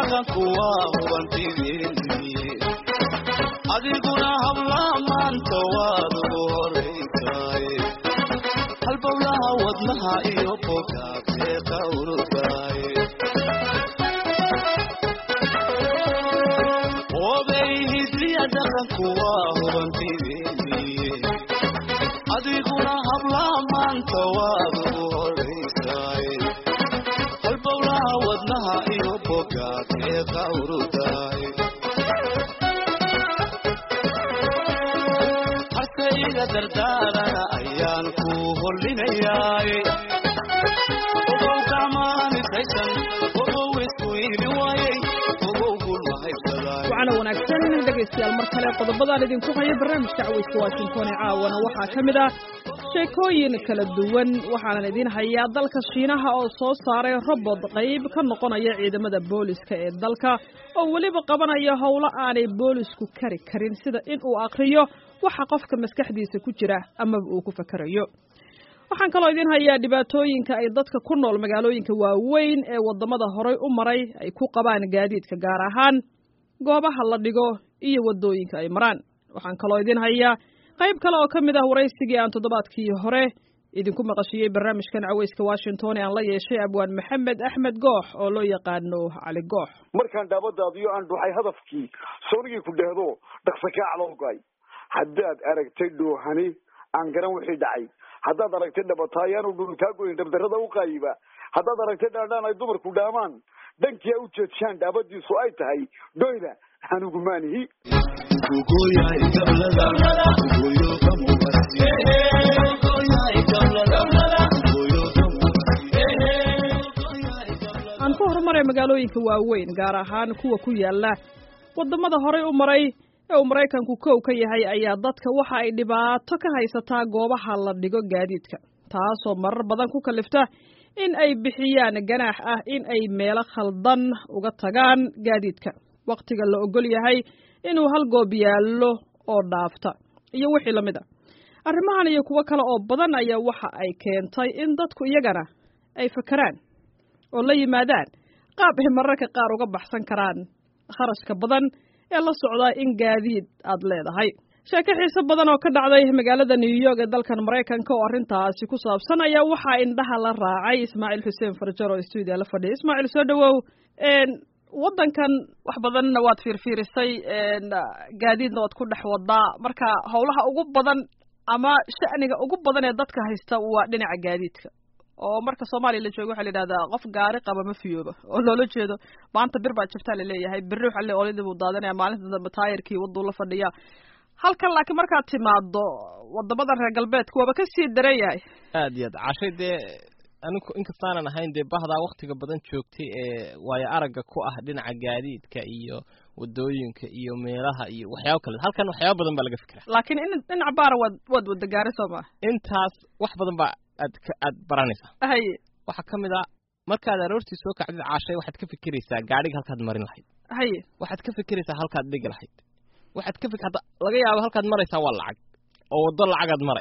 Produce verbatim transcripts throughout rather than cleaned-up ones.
dhaqanku waa hubantideeni adiguna habla maanta waad ugu horeysaay halbowlaha wadnaha iyo bogaagtee qawrutaay obey hidliya dhaqanku waa hubantideeni adiguna habla maanta waad ugu horeysaay halbowlaha wadnaha iyo bogaagtee qawrutaay harkayga dardaarana ayaan ku hollinayaay ogow gacmaanitaysan ogow isku iili waayey ogow gulmahaysaday waxaana wanaagsan dhegaystayaal mar kale qodobadaan idinku haya barnaamijka cawayska washington ee caawana waxaa ka mid ah sheekooyin kala duwan waxaanan idiin hayaa dalka shiinaha oo soo saaray robot qayb ka noqonaya ciidamada booliska ee dalka oo weliba qabanaya howlo aanay boolisku kari karin sida in uu aqriyo waxa qofka maskaxdiisa ku jira ama uu ku fakarayo waxaan kaloo idiin hayaa dhibaatooyinka ay dadka ku nool magaalooyinka waaweyn ee wadamada horay u maray ay ku qabaan gaadiidka gaar ahaan goobaha la dhigo iyo wadooyinka ay maraan waxaan kaloo idiin hayaa qayb kale oo ka mid ah waraysigii aan toddobaadkii hore idinku maqashiyey barnaamijkan cawayska washington ee aan la yeeshay abwaan maxamed axmed goox oo loo yaqaano cali goox markaan dhaabadaadiyo aan dhuxay hadafkii soonigii ku dhehdo dhaqsa kaa calowgay haddaad aragtay dhoohani aan garan wixii dhacay haddaad aragtay dhabataayaanu dhul kaa goyn dhabdarrada u qaayiba haddaad aragtay dhaandhaan ay dumarku dhaamaan dhankii a u jeedshaan dhaabadiisu ay tahay dhoyda anigu maanihi aan ku horumaray magaalooyinka waaweyn gaar ahaan kuwa ku yaala wadamada horay u maray ee uu maraykanku kow ka yahay ayaa dadka waxa ay dhibaato ka haysataa goobaha la dhigo gaadiidka taasoo marar badan ku kalifta in ay bixiyaan ganaax ah in ay meelo khaldan uga tagaan gaadiidka waqtiga la ogol yahay inuu hal goob yaallo oo dhaafta iyo wixii la mid a arrimahan iyo kuwo kale oo badan ayaa waxa ay keentay in dadku iyagana ay fakaraan oo la yimaadaan qaab ay mararka qaar uga baxsan karaan kharashka badan ee la socdaa in gaadiid aad leedahay sheeko xiiso badan oo ka dhacday magaalada New York ee dalkan Mareykanka oo arrintaasi ku saabsan ayaa waxaa indhaha la raacay Ismaaciil Xuseen Farjar oo studio la fadhiya Ismaaciil soo dhawow een wadankan wax badanna waad fiirfiirisay een gaadiidna waad ku dhex wadaa marka howlaha ugu badan ama shaqniga ugu badan ee dadka haysta waa dhinaca gaadiidka oo marka Soomaaliya la joogo waxa la yiraahdaa qof gaari qaba ma fiyooba oo loola jeedo maanta bir baa jabta la leeyahay bir waxa la oolida buu daadanaya maalinta dambe taayirkii waddo la fadhiya halkan laakiin markaad timaado wadamada reer galbeedka waaba ka sii dareeyay aad iyo aad cashay anigu inkastaanan ahayn dee bahdaa waqtiga badan joogtay ee waayo aragga ku ah dhinaca gaadiidka iyo wadooyinka iyo meelaha iyo waxyaabo kale halkan waxyaabo badan baa laga fikiraa laakiin in dhinac baar wad wad wada gaari Soomaa intaas wax badan baa aad aad baranaysaa hay waxa kamid ah markaad aroortii soo kacdid caashay waxaad ka fikiraysaa gaariga halkaad marin lahayd hay waxaad ka fikiraysaa halkaad dhigi lahayd waxaad ka fikirtaa laga yaabo halkaad maraysaa waa lacag oo wado lacagaad maray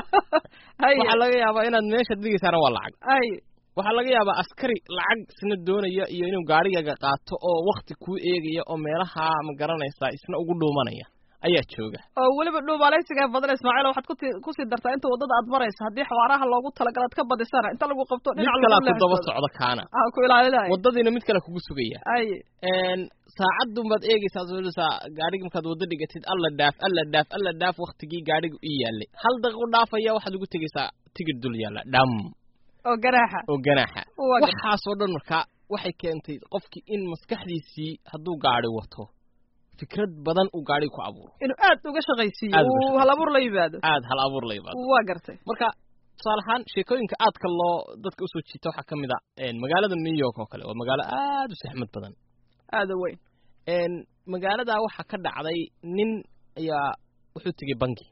hay waxa laga yaabaa inaad meesha dhigaysaana waa lacag hay waxa laga yaabaa askari lacag sina doonaya iyo inuu gaariga qaato oo waqti ku eegaya oo meelaha ma garanaysaa isna ugu dhuumanaya ayaa jooga oo waliba dhuumalaysiga badan Ismaaciil waxaad ku ku sii dartaa inta wadada aad marayso hadii xawaaraha loogu talagalay ka badisana inta lagu qabto dhinac lagu leeyahay daba socdo kaana ah ku ilaalinay wadadiina mid kale kugu sugaya ay een saacadu baad eegaysaa soo gaariga markaad wada dhigatid alla dhaaf alla dhaaf alla dhaaf waqtigii gaarigu ii yaalay hal daqiiqo dhaafaya waxaad ugu tagaysaa tigir dul yaala dham oo garaaxa oo garaaxa waxa soo dhan marka waxay keentay qofkii in maskaxdiisii hadduu gaari wato fikrad badan uu gaari ku abuuro inuu aad uga shaqaysiyo uu hal abuur la yimaado aad hal abuur la yimaado waa gartay marka salahan sheekooyinka aadka loo dadka u soo jiito waxa kamid ah een magaalada New York oo kale waa magaalo aad u saxmad badan aad u weyn een magaalada waxa ka dhacday nin ayaa wuxuu tagay bangi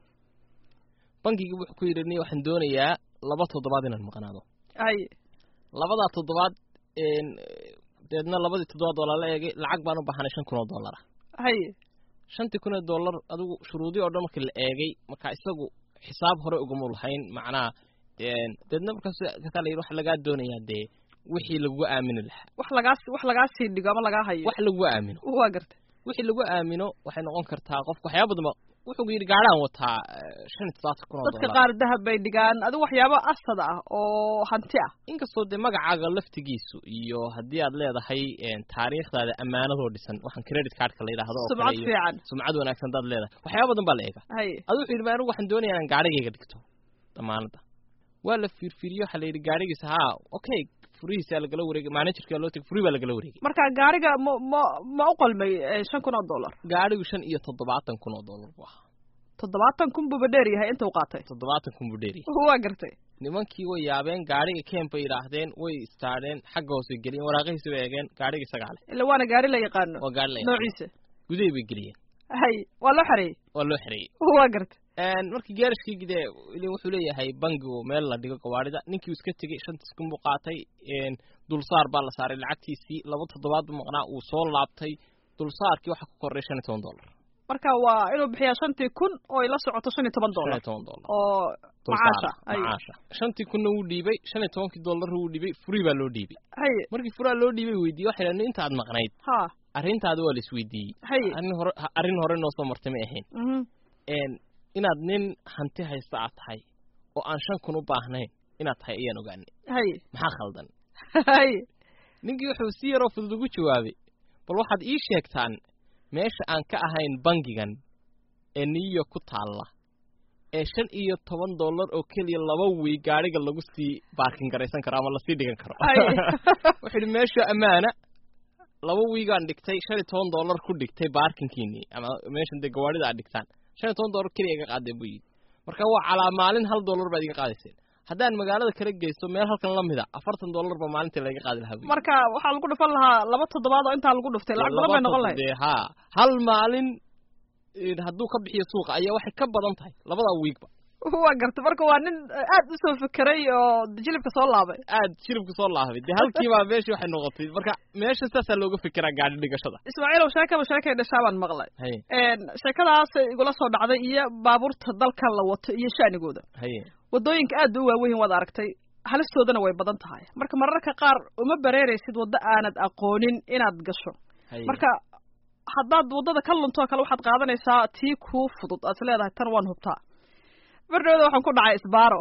bangiga wuxuu ku yiri waxaan doonayaa laba toddobaad inaan maqnaado ay labada toddobaad een deedna labadii toddobaad oo la eegay lacag baan u baahanay shan kun oo dollar hay shantii kun oo dollar adigu shuruudii oo dhan markii la eegay marka isagu xisaab hore uga mulahayn macnaa een deedna markaas ka kale waxa laga doonayaa de wixii lagu aamini lahaa wax lagaas wax lagaa sii dhigo ama lagaa hayo wax lagu aamino waa gartay wixii lagu aamino waxay noqon kartaa qofku waxyaabo badan wuxuu yiri gaaraan wataa shan iyo toban kun oo dollar dadka qaar dahab bay dhigaan adigu waxyaabo asad ah oo hanti ah inkastoo de magacaaga laftigiisu iyo haddii aad leedahay taariikhdaada amaanadoo dhisan waxaan credit cardka la yiraahdo oo kale iyo fiican sumcad wanaagsan dad leedahay waxyaabo badan baa la eega adigu wuxuu yiri anigu waxaan doonayaa inaan gaarigayga dhigto damaanada waa la fiirfiiriyo waxa la yiri gaarigiisa ha okay furihiisa la gala wareegay managerka loo tag furi baa la gala wareegay marka gaariga ma ma ma u qalmay shan kun oo dollar gaarigu shan iyo toddobaatan kun oo dollar baa toddobaatan kun buu dheer yahay inta uu qaatay toddobaatan kun buu dheer yahay waa gartay nimankii way yaabeen gaariga kempa yiraahdeen way istaadeen xagga hoose geliyeen waraaqihiisa way eegeen gaariga sagaal ila waana gaari la yaqaano waa gaari la noociisa guday bay geliyeen hay waa loo xareeyay waa loo xareeyay waa gartay een markii gaarishkii gidee ilaa wuxuu leeyahay bangigu meel la dhigo gawaarida ninkii iska tagay shantas kun buu qaatay een dulsaar baa la saaray lacagtiisii laba toddobaad buu maqnaa uu soo laabtay dulsaarkii waxa ku koray shan iyo toban dollar marka waa inuu bixiyaa shantii kun oo ila socoto shan iyo toban dollar oo macaasha macaasha shantii kun uu dhiibay shan iyo toban dollar uu dhiibay furi baa loo dhiibay hay markii furaa loo dhiibay weydiiyay waxa inuu inta aad maqnayd ha arrintaada waa la isweydiiyay arrin hore arrin hore noo soo martay ma ahayn een inaad nin hanti haysta aad tahay oo aan shan kun u baahnayn inaad tahay ayaan ogaanay hay maxaa khaldan hay ninkii wuxuu si yar oo fudud ugu jawaabay bal waxaad ii sheegtaan meesha aan ka ahayn bangigan ee niyo ku taalla ee shan iyo toban dollar oo keliya laba wiig gaariga lagu sii baarkin garaysan karo ama la sii dhigan karo wuxuu yidhi meesha ammaana laba wiigaan dhigtay shan iyo toban dollar ku dhigtay baarkinkiinii ama meeshan dee gawaarida aad dhigtaan shan iyo toban dollar keliya iga qaadee buu yidhi marka waa calaa maalin hal dollar baad iga qaadayseen haddaan magaalada kala geysto meel halkan la mida afartan dollar ba maalintii laga qaadi lahaa marka waxaa lagu dhufan lahaa laba toddobaad oo intaa lagu dhuftay lacag badan bay noqon lahayd ha hal maalin hadduu ka bixiyo suuqa ayaa waxay ka badan tahay labada wiigba waa gartay marka waa nin aad u soo fekeray oo jilibka soo laabay aad jilibka soo laabay dee halkiiba meeshii waxay noqotay marka meesha saasaa looga fikiraa gaari dhigashada ismaaciilow sheekaba sheekay dhashaa baan maqlay sheekadaas igula soo dhacday iyo baabuurta dalkan la wato iyo shaanigooda wadooyinka aad u waaweyn waad aragtay halistoodana way badan tahay marka mararka qaar uma bareeraysid waddo aanad aqoonin inaad gasho marka haddaad waddada ka luntoo kale waxaad qaadanaysaa tii kuu fudud aad is leedahay tan waan hubtaa bardhowda waxaan ku dhacay isbaaro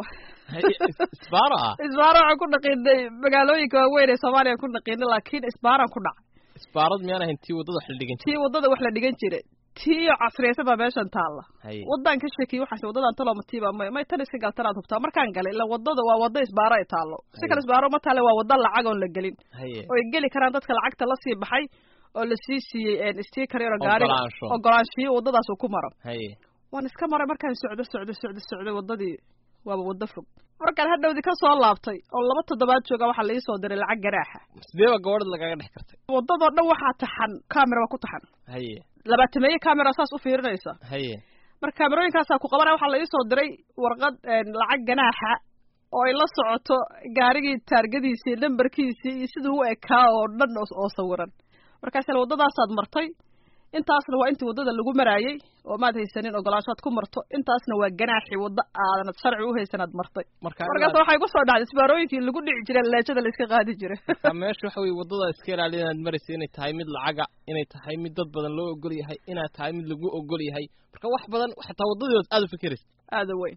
isbaaro ah isbaaro waxaan ku dhaqiinay magaalooyinka waaweyn ee soomaaliya ku dhaqiinay laakiin isbaaraan ku dhacay isbaarad miyaan ahayn tii waddada wax la dhigan jiray tii waddada wax la dhigan jiray tii casriyaysan baa meeshan taalla waddaan ka sheekiyey waxaas waddadan talomatiiba may may tan iska galtan aad hubtaa markaan galay ila waddada waa waddo isbaaro ay taallo si kale isbaaro ma taale waa waddo lacag oon la gelin oo ay geli karaan dadka lacagta la sii baxay oo la sii siiyey sticker yaro gaariga ogolaanshiyo waddadaas uu ku maro waan iska maray markaan socdo socdo socdo socdo waddadii waaba waddo fog markaan hadhowdii ka soo laabtay oo laba toddobaad jooga waxaa la ii soo diray lacag garaaxa sideeba gabadha lagaga dhex kartay waddadoo dhan waxaa taxan camera waa ku taxan haye labaatameeye camera saas u fiirinaysa haye marka kaamerooyinkaasaa ku qabanaya waxaa la ii soo diray warqad lacag ganaaxa oo ay la socoto gaarigii taargadiisii nambarkiisii iyo siduu u ekaa oo dhan oo sawiran markaasina waddadaasaad martay intaasna waa intii waddada lagu maraayey oo maad haysanin ogolaanshaad ku marto intaasna waa ganaaxii waddo aadanad sharci u haysanaad martay markaas waxay ku soo dhacday isbaarooyinkii lagu dhici jiray leejada la iska qaadi jiray meesha waxa weye waddada iska ilaaliya inaad maraysa inay tahay mid lacaga inay tahay mid dad badan loo ogol yahay inaad tahay mid lagu ogol yahay marka wax badan xataa waddadood aad u fikiraysa aada weyn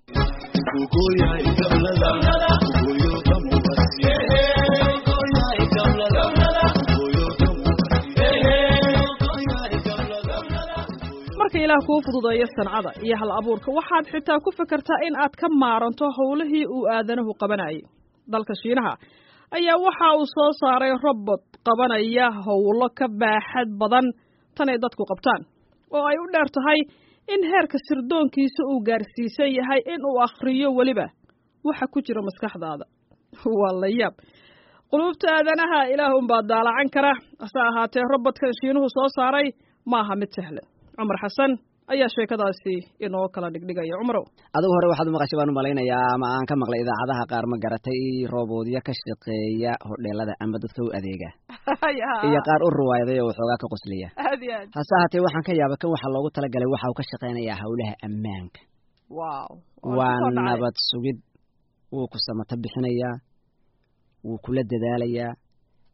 marka ilaah kuu fududeeyo sancada iyo hal abuurka waxaad xitaa ku fekertaa in aad ka maaranto howlihii uu aadanuhu qabanayay dalka shiinaha ayaa waxa uu soo saaray robot qabanaya howlo ka baaxad badan tan ay dadku qabtaan oo ay u dheer tahay in heerka sirdoonkiisa uu gaarsiisan yahay in uu akhriyo weliba waxa ku jira maskaxdaada waa la yaab quluubta aadanaha ilaah unbaa daalacan kara hase ahaatee robotkan shiinuhu soo saaray maaha mid sahlan cumar xasan ayaa sheekadaasi inoo kala dhigdhigaya cumarow adigu hore waxaad u maqashay baan u malaynayaa ama aan ka maqlay idaacadaha qaar ma garatay roboodyo ka shaqeeya hodheelada ama dadka u adeega iyo qaar u ruwaayaday oo waxoogaa ka qosliya hase ahaatee waxaan ka yaaba kan waxaa loogu talagalay waxa uu ka shaqeynayaa howlaha ammaanka waa nabad sugid wuu ku samata bixinayaa wuu kula dadaalayaa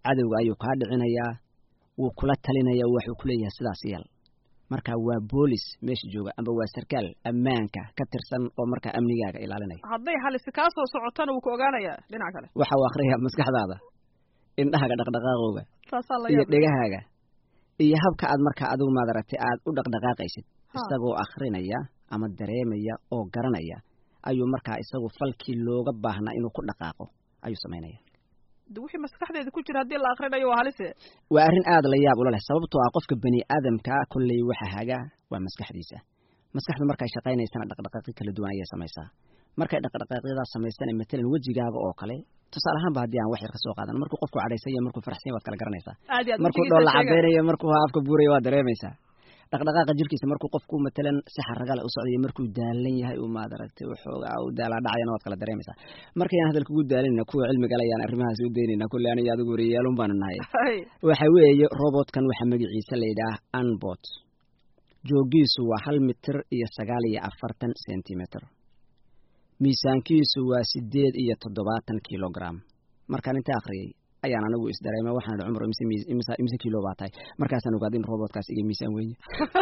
cadowga ayuu kaa dhicinayaa wuu kula talinayaa wuxuu ku leeyahay sidaas yeel marka waa boolis meesha jooga amba waa sarkaal ammaanka ka tirsan oo marka amnigaaga ilaalinaya hadday halis ka soo socotana wuu ku ogaanayaa dhinaca kale waxa uu akhriyaa maskaxdaada indhahaga dhaqdhaqaaqooga iyo dhegahaaga iyo habka aad marka adigu maadaragtay aad u dhaqdhaqaaqaysid isagoo akhrinaya ama dareemaya oo garanaya ayuu markaa isagu falkii looga baahnaa inuu ku dhaqaaqo ayuu samaynaya wixii maskaxdeeda ku jira haddii la akhrinayo waa halise waa arrin aad la yaab ula leh sababtoo ah qofka bani aadamka kolley waxa haga waa maskaxdiisa maskaxdu markay shaqaynaysana dhaqdhaqaaqyo kala duwan ayay samaysaa markay dhaqdhaqaaqyadaas samaysana matalan wejigaaga oo kale tusaale ahaanba haddii aan wax yar ka soo qaadan markuu qofku cadhaysan yahay markuu faraxsan yahay waad kala garanaysaa markuu dhool la cadaynayo markuu afka buurayo waad dareemaysaa dhaqdhaqaaqa jirkiisa markuu qofku matalan si xaragale u socday markuu daalan yahay uu maadaragtay waxoogaa u daalaa dhacayana waad kala dareemaysaa markayaan hadalka ugu daalanayna kuwa cilmiga le ayaan arrimahaas u daynayna kulle aniga adigu wariyaalun baanu nahay waxa weeye robotkan waxaa magaciisa la yidhaah anbot joogiisu waa hal mitir iyo sagaal iyo afartan centimeter miisaankiisu waa sideed iyo toddobaatan kilogram markaan inta akhriyey ayaan anigu isdareemay waxaan idhi cumar imise imise imise kilo baa tahay markaasaan ogaaday in robotkaas iga miisaan weyn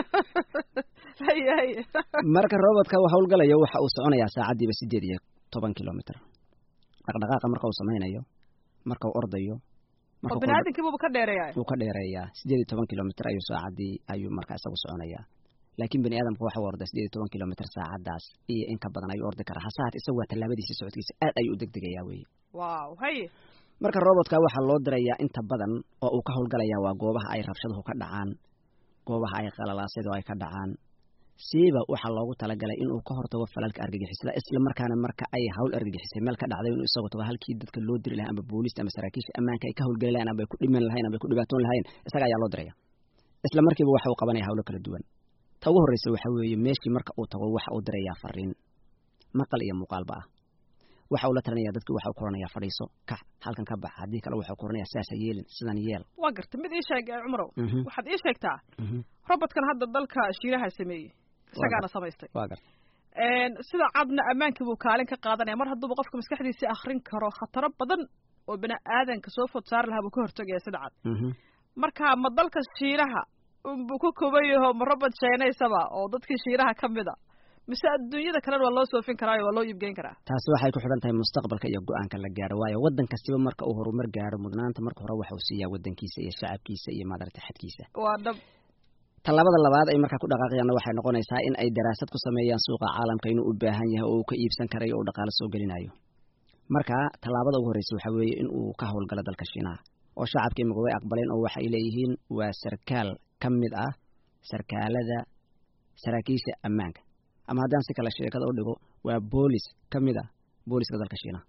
marka robotka uu howlgalayo waxa uu soconayaa saacadiiba sideed iyo toban kilomitr dhaqdhaqaaqa marka uu samaynayo marka uu ordayo marka binaadinkiiba ka dheereeyaa uu ka dheereeyaa sideed iyo toban kilomitr ayuu saacadii ayuu markaa isagu soconayaa laakiin bani aadamku waxa uu orday sideed iyo toban kilomitr saacadaas iyo in ka badan ayuu ordi karaa hasaat isagu waa tallaabadiisa socodkiisa aad ayuu u degdegayaa weeye wow hay marka robotka waxaa loo dirayaa inta badan oo uu ka howlgalayaa waa goobaha ay rabshaduhu ka dhacaan goobaha ay qalalaasyadu ay ka dhacaan siiba waxaa loogu talagalay inuu ka hortago falalka argagixisada isla markaana marka ay hawl argagixisay meel ka dhacday inuu isagu tago halkii dadka loo diri lahaa ama booliista ama saraakiisha ammaanka ay ka howlgali lahayn ama ay ku dhiman lahayn ama ay ku dhibaatoon lahayn isaga ayaa loo diraya isla markiiba waxa uu qabanaya hawlo kala duwan ta ugu horreysa waxa weeye meeshii marka uu tago waxa uu dirayaa fariin maqal iyo muuqaalba ah waxa uu la talinaya dadkii waxa uu koranayaa fadhiiso kax halkan ka bax haddii kale waxa uu koranayaa saasa yeelin sidan yeel waa garta mid ii sheeg cumarow waxaad ii sheegtaa robotkan hadda dalka shiinaha sameeyey isagaana samaystay waa garta sida cadna ammaankii buu kaalin ka qaadanaya mar hadduuba qofka maskaxdiisa akhrin karo khataro badan oo bini aadanka soo food saari lahaa buu ka hortagaya sida cad marka ma dalka shiinaha unbuu ku kooban yaho ma robot sheenaysaba oo dadkii shiinaha ka mid a mise adduunyada kalena waa loo soofin karaayo waa loo iibgeyn karaa taasi waxay ku xidhan tahay mustaqbalka iyo go-aanka la gaaro waayo waddan kastiba marka uu horumar gaaro mudnaanta marka hore waxa uu siiyaa waddankiisa iyo shacabkiisa iyo maadaragtay xadkiisa waa dhab tallaabada labaad ay markaa ku dhaqaaqayaanna waxay noqonaysaa in ay daraasad ku sameeyaan suuqa caalamka inuu u baahan yahay oo uu ka iibsan karayo oo dhaqaalo soo gelinayo marka tallaabada ugu horreysa waxaa weeye in uu ka howlgalo dalka shiinaha oo shacabkii imika way aqbaleen oo waxay leeyihiin waa sarkaal ka mid ah sarkaalada saraakiisha ammaanka ama haddaan si kale sheekada u dhigo waa boolis ka mid ah booliska dalka shiinaha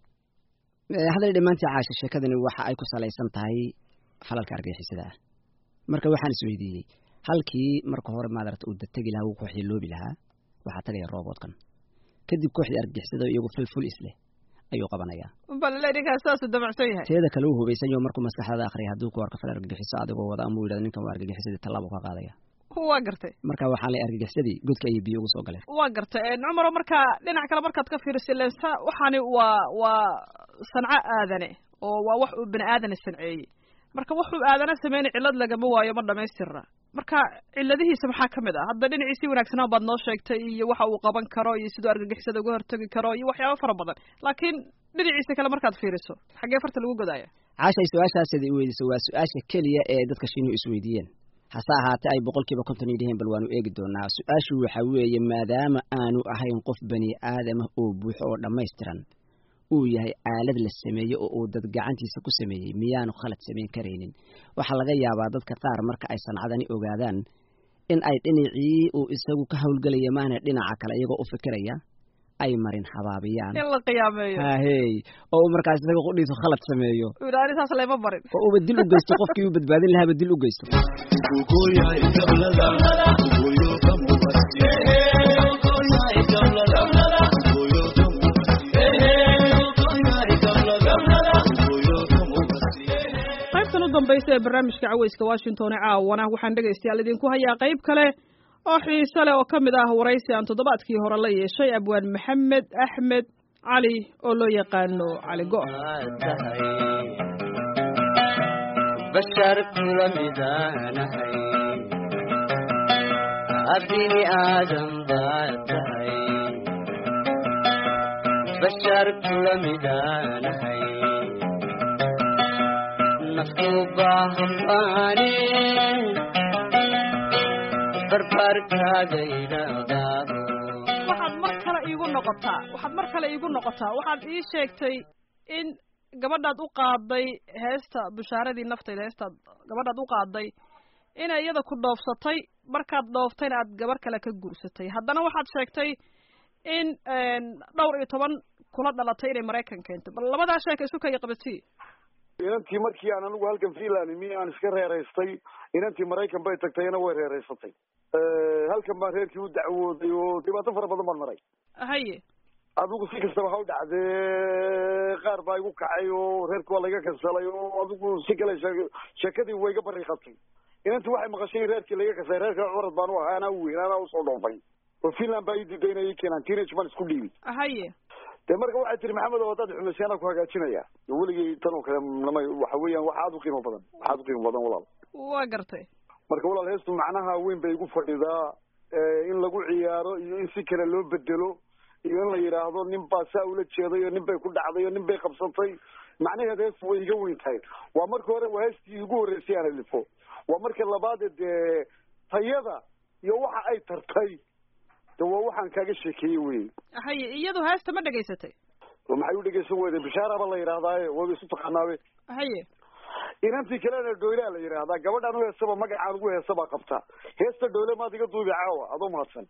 hadday dhammaantii caasha sheekadani waxa ay ku salaysan tahay falalka argagixisada ah marka waxaan isweydiiyey halkii marka hore maadarata uu dategi lahaa wuu kooxdii loobi lahaa waxaa tagaya robotkan kadib kooxdii argagixisada iyagu fulful isleh ayuu qabanayaa balle ninkaas saasuu damacsan yahay teeda kale uu hubaysan yaho markuu maskaxdaada akhriya hadduu ku arko fal argagixiso adigoo wada amuu yidhahdo ninkan waa argagixisadii tallaabo ka qaadaya waa gartay marka waxaa lay argagixisadii godka ayay biyo ugu soo galeen waa gartay cumaro marka dhinac kale markaad ka fiiriso lensa waxaani waa waa sanco aadane oo waa wax uu bini aadana sanceeyey marka wuxuu aadana sameynay cillad lagama waayo ma dhamaystirna marka cilladihiisa maxaa ka mid ah hadda dhinaciisii wanaagsanaa baad noo sheegtay iyo waxa uu qaban karo iyo siduu argagixisada uga hortagi karo iyo waxyaabo fara badan laakiin dhinaciisa kale markaad fiiriso xaggee farta lagu godaya caashay su-aashaasada i weydiisa waa su-aasha keliya ee dadka shiinuhu isweydiiyeen hase ahaatee ay boqolkiiba konton yidhaheen bal waanu eegi doonaa su-aashu waxa weeye maadaama aanu ahayn qof bani aadamah oo buuxo oo dhammaystiran uu yahay aalad la sameeyey oo uu dad gacantiisa ku sameeyey miyaanu khalad samayn karaynin waxaa laga yaabaa dadka qaar marka ay sancadani ogaadaan in ay dhinacii uu isagu ka howlgelaya maana dhinaca kale iyagoo u fikiraya ay marin habaabiyaan in la qiyaameeyo hahey oo uu markaas isaga qudhiisu khalad sameeyo ulaani saas lama marin oo uba dil u geysto qofkii uu badbaadin lahaaba dil u geysto dambaysa ee barnaamijka caweyska washington ee caawana waxaan dhegaystayaal idinku hayaa qayb kale oo xiise leh oo ka mid ah waraysi aan toddobaadkii hore la yeeshay abwaan maxamed axmed cali oo loo yaqaano cali go' bashar kula midanahay abini aadam baad tahay bashar kula midanahay naftu baahan baane barbarkaaga idhaadaado waxaad mar kale iigu noqotaa waxaad mar kale iigu noqotaa waxaad ii sheegtay in gabadhaad u qaaday heesta bushaaradii naftayda heestaad gabadhaad u qaaday inay iyada ku dhoofsatay markaad dhooftayna aad gabar kale ka guursatay haddana waxaad sheegtay in dhowr iyo toban kula dhalatay inay maraykan keentay bal labadaa sheeka isu kaya qabatii inantii markii aan anigu halkan finland mi aan iska reeraystay inantii maraykan bay tagtayna way reeraysatay halkan baan reerkii u dacwooday oo dhibaato fara badan baan maray haye adigu si kastaba ha u dhacdee qaar baa igu kacay oo reerki waa laiga kansalay oo adigu si kale sheekadii way iga bariiqatay inantii waxay maqashay in reerkii laiga kasay reerka curad baan u ahaa anaa u weyn anaa usoo dhoofay oo finland baa ii diiday inay ii keenaan teenage baan isku dhiibi haye de marka waxay tiri maxamed oo hadaad xumaysay anaa ku hagaajinaya weligay tan oo kale nama waxa weeyaan wax aad u qiimo badan wax aad u qiimo badan walaal waa gartay marka walaal heestu macnaha weyn bay igu fadhidaa in lagu ciyaaro iyo in si kale loo bedelo iyo in la yidhaahdo nin baa saa ula jeeday oo nin bay ku dhacday oo nin bay qabsatay macnaheed heestu way iga weyn tahay waa marka hore waa heestii igu horreysay aan alifo waa marka labaad dee tayada iyo waxa ay tartay de waa waxaan kaaga sheekeeyey wey haye iyadu heesta ma dhegaysatay maxay u dhegaysan weyday bishaaraba la yidhahdaaye waaba isu taqaanaabe haye inantii kalena dhoylaa la yidhaahdaa gabadhaan u heesaba magacaan ugu heesabaa qabta heesta dhoyle maad iga duubi caawa adoo mahadsan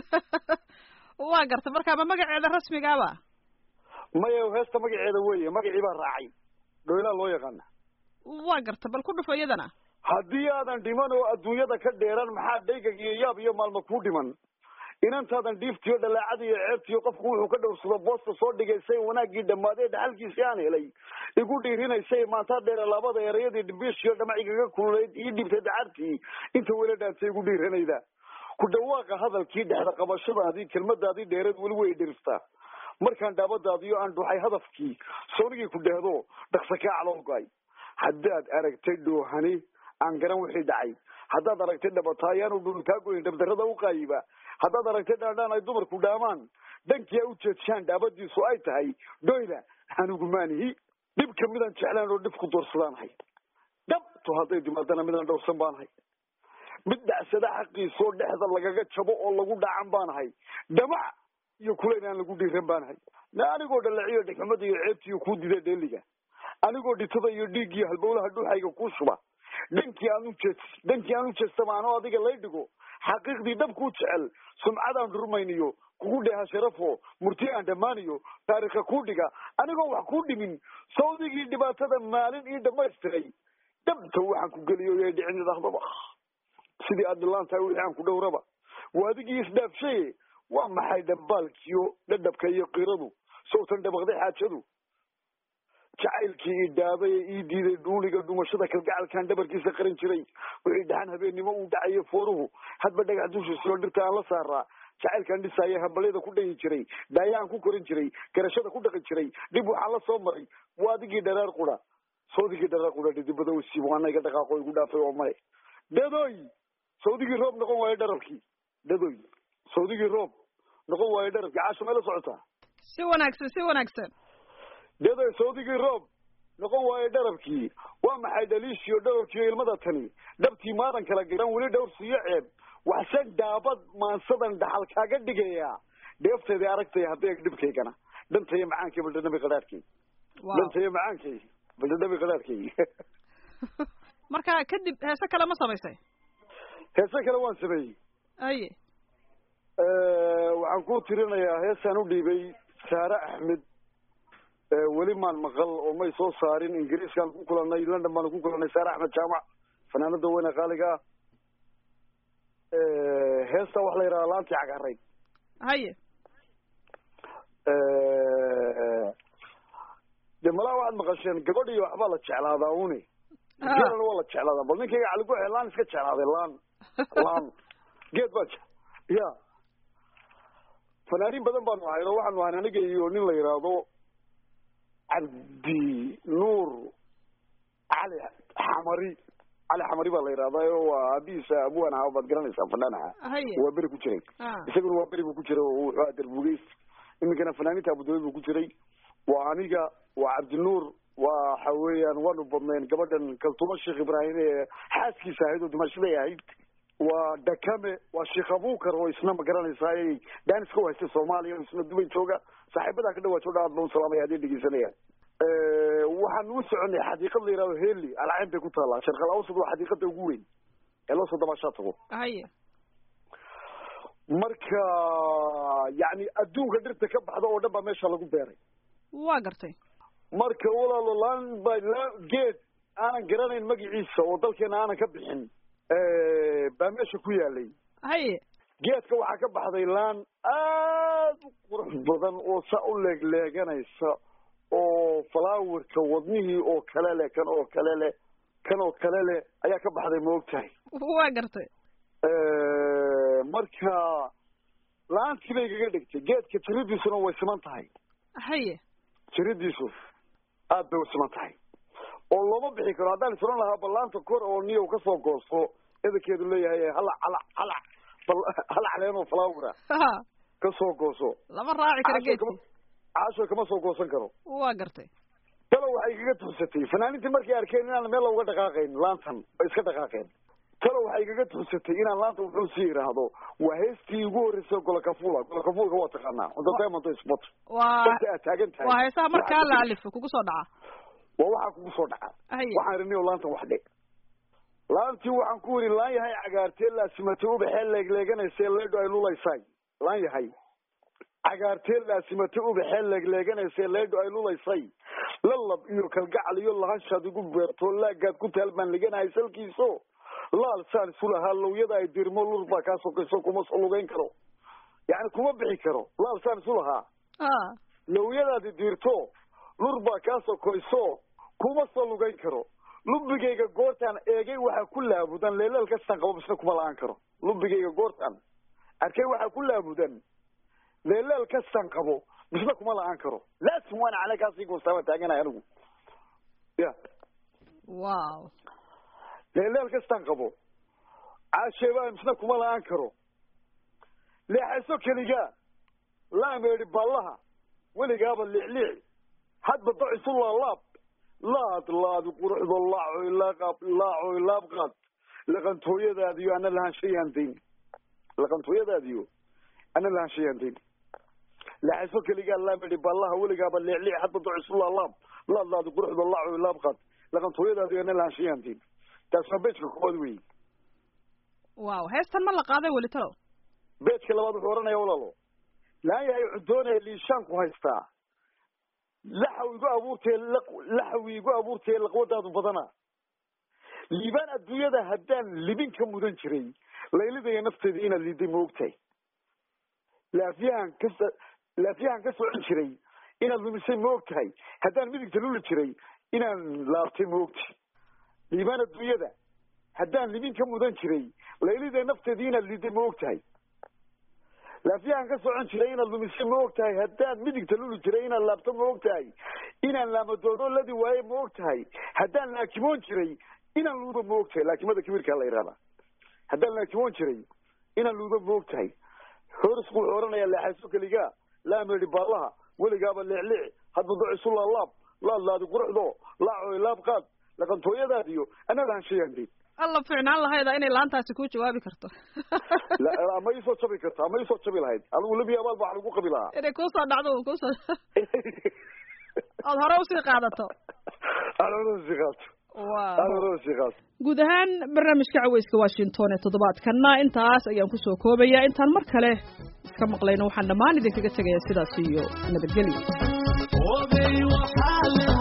waa garta marka ma magaceeda rasmigaaba maya heesta magaceeda weye magacii baa raacay dhoylaa loo yaqaana waa garta bal ku dhufo iyadana haddii aadan dhiman oo adduunyada ka dheeran maxaa dhaygag iyo yaab iyo maalma kuu dhiman inantaadan dhiiftiyo dhalaacada iyo ceebtiyo qofku wuxuu ka dhowrsado boosta soo dhigaysay wanaaggii dhammaadee dhaxalkiisii aan helay igu dhiirinaysay maantaa dheere labada erayadii dhimbiishiyo dhamacigaga kululayd ii dhibtay dacartii inta wela dhaantay igu dhiiranayda ku dhawaaqa hadalkii dhexda qabashadaadii kelmadaadii dheereed weli way dhiriftaa markaan dhaabadaadiyo aan dhuxay hadafkii soonigii ku dhehdo dhaqsa kaa calowgay haddaad aragtay dhoohani aan garan wixii dhacay haddaad aragtay dhabataa ayaanu dhul kaa goyn dhabdarrada u qaayiba haddaad aragtay dhaandhaan ay dumarku dhaamaan dhankii a u jeedshaan dhaabadiisu ay tahay dhoyla anigu maanihi dhibka midaan jeclaan oo dhibku doorsadanahay dhabto hadday dimaadana midaan dhowrsan baanahay mid dhacsada xaqiisoo dhexda lagaga jabo oo lagu dhacan baanahay dhamac iyo kulayn aan lagu dhiiran baanahay na anigoo dhalaciyo dhegxumada iyo ceebtiiyo kuu dida dheeliga anigoo dhitada iyo dhiiggiyo halbowlaha dhuuxayga kuu shuba dhankii aan ujeed dhankii aan u jeestama anoo adiga lay dhigo xaqiiqdii dhabkuu jecel sumcadaan dhurmayniyo kugu dheeha sharafo murti aan dhammaaniyo taariikha kuu dhiga anigoo wax kuu dhimin sawdigii dhibaatada maalin ii dhamaystiray dhabta waxaan ku geliyo yay dhicin idhahdaba sidii aad dhilaan tahay wixii aan ku dhowraba waa adigii isdhaafshaye waa maxay dhambaalkiyo dhadhabka iyo qiradu sowtan dhabaqday xaajadu jacaylkii ii dhaabay ee ii diiday dhuuliga dhumashada kalgacalkaan dhabarkiisa qaran jiray wixii dhaxan habeennimo uu dhacayo fooruhu hadba dhagax dushiisoo dhirta aan la saaraa jacaylkaan dhisaaya hambalyada ku dhayi jiray daayaan ku korin jiray garashada ku dhaqi jiray dhib waxaan la soo maray waa adigii dharaar qura sawdigii dharaar qura dhidibada wasiib waana iga dhaqaaqo igu dhaafay oo male dadoy sawdigii roob noqon waayo dharabkii dadoy sawdigii roob noqon waayo dharabkii caasho may la socotaa si wanaagsan si wanaagsan dadoy sawdigii roob noqon waayo dharabkii waa maxay dhaliishiyo dharabkiiyo ilmada tani dhabtii maadan kala garan weli dhowrsiiyo ceeb waxse dhaabad maansadan dhaxal kaaga dhigayaa dheefteedii aragtay hadday dhibkaygana dhantaya macaankay baldhadhabi qadhaadhkay dhantaya macaankay baldhadhabi qadhaadhkay marka kadib heese kale ma samaysay heese kale waan sameeyey aye waxaan ku tirinayaa heesaan u dhiibay saare axmed weli maan maqal oo may soo saarin ingiriiskaan ku kulanay london baan ku kulanay saare axmed jaamac fanaanada weyne qaaliga ah heesta waxa la yidhahdaa laantii cagarayd haye de malaa waxaad maqasheen gabadh iyo waxbaa la jeclaadaa une geelana waa la jeclaadaa bal ninkayga caligoxe laan iska jeclaaday laan laan geed baa ya fanaaniin badan baanu ahayn oo waxaanu ahayn aniga iyo nin la yidhaahdo cabdi nuur cali xamari cali xamari baa la yidhahdaa oo waa aabihiisa abwaan ahaa baad garanaysaa fanaan ahaa waa beri ku jiray isaguna waa beri buu ku jiray oo wuxuu ahaa darbugeys iminkana fanaaniinta abudabi buu ku jiray waa aniga waa cabdinuur waxa weeyaan waanu badnayn gabadhan kaltumo sheekh ibraahim ee xaaskiisa ahayd oo dimashaday ahayd waa dakame waa sheekh abuukar oo isna ma garanaysaa ay daaniska u haystay soomaaliya isna dubay jooga saaxiibadaa ka dhawaa jooga aad baan u salaamaya haddii dhegeysanayaan waxaan u soconay xadiiqad la yidhahdo heli alcayn bay ku taallaa sharqal awsad waa xadiiqada ugu weyn ee loo soo dabaashaa tago haye marka yacni adduunka dhirta ka baxda oo dhan baa meesha lagu beeray waa gartay marka walaalo laan ba geed aanan garanayn magaciisa oo dalkeena aanan ka bixin baa meesha ku yaalay haye geedka waxaa ka baxday laan aad u qurux badan oo saa u leegleeganaysa oo falaawerka wadnihii oo kale leh kan oo kale leh kan oo kale leh ayaa ka baxday ma og tahay waa gartay marka laantii bay kaga dhigtay geedka tiridiisuna way siman tahay haye tiridiisu aad bay u siman tahay oo looma bixi karo haddaan isran lahaa ballaanta kor oo niyow ka soo goosto edankeedu leeyahay halac halac halac halac leenoo falaawera ka soo gooso lama raaci karo geedki caasho kama soo goosan karo waa gartay talo waxay kaga tuxsatay fanaaniintii markay arkeen inaan meel looga dhaqaaqayn laantan bay iska dhaqaaqeen talo waxay kaga tuxsatay inaan laanta wuxuu sii yidhaahdo waa heestii ugu horreysay golokafula golokafulka waa taqaanaa wada diamond spot waa aad taagan tahay waa heesaha markaa la alifo kugu soo dhaca waa waxaa kugu soo dhaca waxaan rinio laantan wax dhe laantii waxaan ku wiri laan yahay cagaartee laasimatay ubaxee leegleeganaysa leedho ay lulaysay laan yahay cagaartee laasimatay ubaxee leegleeganaysa leedho ay lulaysay lalab iyo kalgacal iyo lahashaad igu beerto laagaad ku taal baan liganahay salkiiso laal saan isu lahaa lowyada ay dirmo lur baa kaa sokayso kuma soo lugeyn karo yacni kuma bixi karo laal saan isu lahaa lowyadaadi dirto lur baa kaa sokoyso kuma soo lugeyn karo lubigayga goortaan eegay waxaa ku laabudan leelal kastaan qabo bisna kuma la-aan karo lubigayga goortaan arkay waxaa ku laabudan leelal kastaan qabo bisna kuma la-aan karo laasim waana cale kaasii goostaaba taaganahay anigu ya wow leelal kastaan qabo caasheebaa bisna kuma la-aan karo leexayso keligaa laameedhi ballaha weligaaba liicliici hadba dacisu laalaab laad laadi quruxdo laacoy laaqaab laacoy laabqaad laqantooyadaadiyo ana lahaanshayan dayn laqantooyadaadiyo ana lahaanshayan dayn leexayso keligaa laamedhi ballaha weligaaba liicliici hadba dacisu laalaab laad laadi quruxdo laacoy laabqaad laqantooyadaadiyo ana lahaanshayan dayn taas waa beejka koowaad weyi wow heestan ma la qaaday weli talow beejka labaad wuxuu odhanaya walaalo laan yahay cudoonaya liishaanku haystaa laxaw igu abuurtee laxawi igu abuurtee laqwadaadu badana liibaan adduunyada haddaan libin ka mudan jiray laylidaya nafteeda inaad liiday ma ogtahay laafiyahan ka laafiyahan ka socon jiray inaad lumisay ma og tahay haddaan midigta luli jiray inaan laabtay ma ogtahay liibaan adduunyada haddaan libin ka mudan jiray laylidaya nafteeda inaad liiday ma og tahay laafiyahan ka socon jiray inaad lumisay ma og tahay haddaan midigta luli jiray inaad laabto ma og tahay inaan laamadoodo ladi waaye ma og tahay haddaan laakimoon jiray inaan luudo ma og tahay laakimada kibirkaa la yidhahdaa haddaan laakimoon jiray inaan luudo ma og tahay horisku wuxuu odhanayaa leexayso keligaa laameedhi baallaha weligaaba leecliici hadba dacisu laalaab laad laadi quruxdo laacoy laabqaad laqantooyadaadiyo annaga hanshayaandeed alla fiicnaan lahayda inay laantaasi kuu jawaabi karto ama iisoo jabi karto ama iisoo jabi lahayd adigu labi abaal baa lagu qabi lahaa inay kuusoo dhacdo kuusoo ood hore usii qaadato aan hore usii qaato aan hore usii qaato guud ahaan barnaamijka caweyska washington ee toddobaadkana intaas ayaan kusoo koobayaa intaan mar kale iska maqlayno waxaan dhammaan idinkaga tegayaa sidaas iyo nabadgelyo